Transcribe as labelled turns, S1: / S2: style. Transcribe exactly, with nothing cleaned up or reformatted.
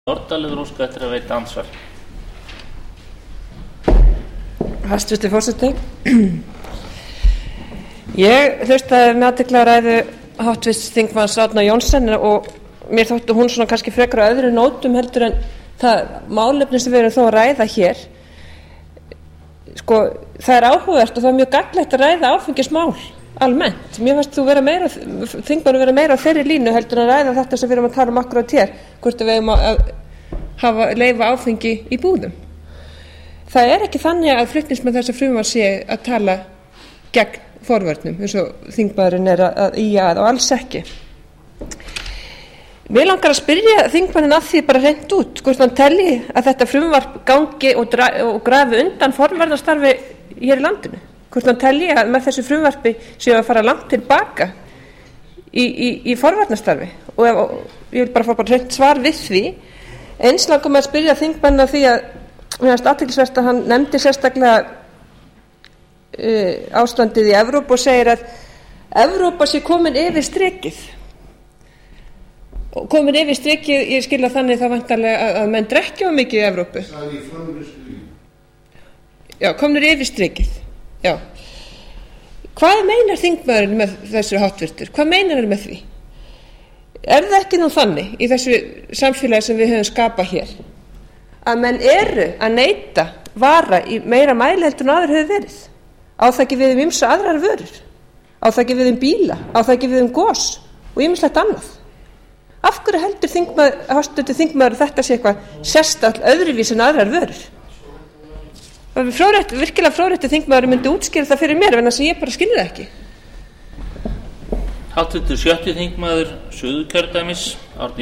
S1: Nordal hefur óskað eftir að veita andsvar.
S2: Hæstvirtur forseti, ég hlustaði með athygli á ræðu háttvirts þingmanns Árna Johnsen og mér þótti hún svona kannski frekar á öðru nótum heldur en það málefni sem við erum þó að ræða hér. Sko, það er áhugavert og það er mjög gagnlegt að ræða áfengismál almennt. Mér fannst þú vera meira, þingmaður vera meira á þeirri línu heldur en að ræða þetta sem við erum að tala um akkúrat hér, hvort við eigum að hafa leyfa áfengi í búðum. Það er ekki þannig að flutningsmenn þessa frumvarps sé að tala gegn forvörnum eins og þingmaðurinn er að ýja að og alls ekki. Mig langar að spyrja þingmanninn að því bara hreint út hvort hann telji að þetta frumvarp gangi og, og grafi undan forvarnastarfi hér í landinu. Hvort hann telji að með þessu frumvarpi séu að fara langt tilbaka í, í, í forvarnastarfi og, ef, og ég vil bara fá bara hreint svar við því. Eins langar mig að spyrja þingmanninn að því að mér finnst athyglisvert að hann nefndi sérstaklega uh, ástandið í Evrópu og segir að Evrópa sé komin yfir strikið. Og komin yfir strikið, ég skil að þannig það væntanlega að, að menn drekkja mikið í Evrópu. Já, komin yfir strikið. Já. Hvað meinar þingmaðurinn með þessu háttvirtur? Hvað meinar hann með því? Er það ekki nú þannig í þessu samfélagi sem við höfum skapað hér að menn eru að neita vara í meira mæli heldur en aðrir hefur verið? Á það ekki við um ýmsa aðrar vörur? Á það ekki við um bíla? Á það ekki við um gos og ýmislegt annað? Af hverju heldur þingmaður, háttvirtur þingmaður þetta sé eitthvað sérstakt öðruvís en aðrar vörur? Fróðrétt, virkilega fróðréttur þingmaður myndi útskýra það fyrir mér en þess að ég bara skilði það ekki.
S1: Háttvirtur sjötti þingmaður Suðurkjördæmis Árni